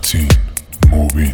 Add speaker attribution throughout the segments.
Speaker 1: متین موبین.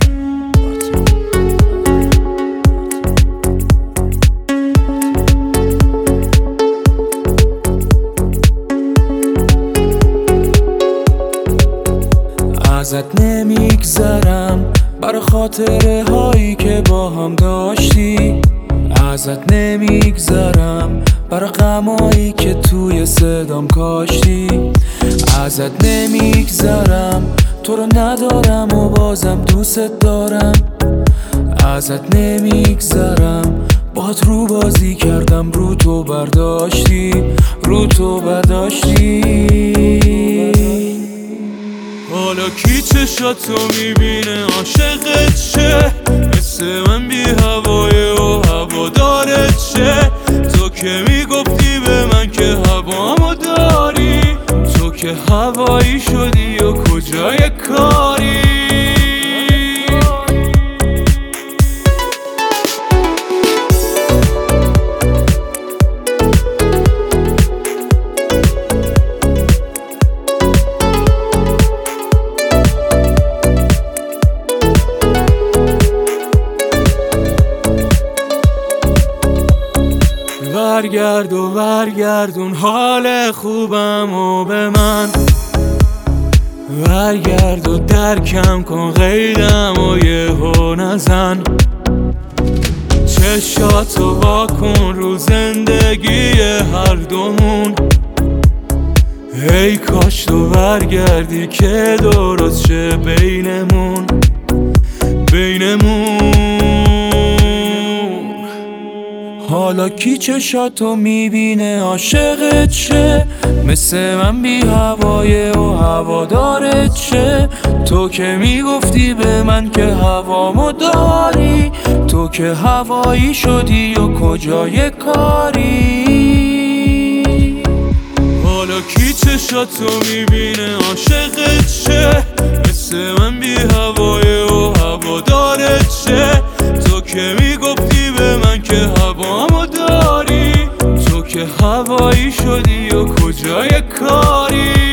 Speaker 2: ازت نمیگذرم برا خاطره هایی که با هم داشتی. ازت نمیگذرم برا غمایی که توی صدام کاشتی. ازت نمیگذرم تو رو ندارم و بازم دوست دارم. ازت نمیگذرم باهات رو بازی کردم رو تو برداشتی.
Speaker 3: حالا کی چشاتو میبینه عاشقت شه؟ مثل من بی هوای و هوادارت شه. تو که میگفتی به من که هوامو داری، تو که هوایی شدی و کجای کاری؟ برگرد و برگردون حال خوبم و به من. برگرد و درکم کن قیدم و یهو نزن. چشاتو واکن رو زندگی هر دومون. ای کاش تو برگردی که درست شه بینمون.
Speaker 2: حالا کی چشاتو میبینه عاشقت شه؟ مثل من بی هوای و هوادارت شه. تو که میگفتی به من که هوامو داری، تو که هوایی شدی و کجای کاری؟
Speaker 3: حالا کی چشاتو میبینه عاشقت شه؟ مثل من بی هوای و هوادارت شه. تو که میگفتی به من که هوامو داری، تو که هوایی شدی و کجای کاری؟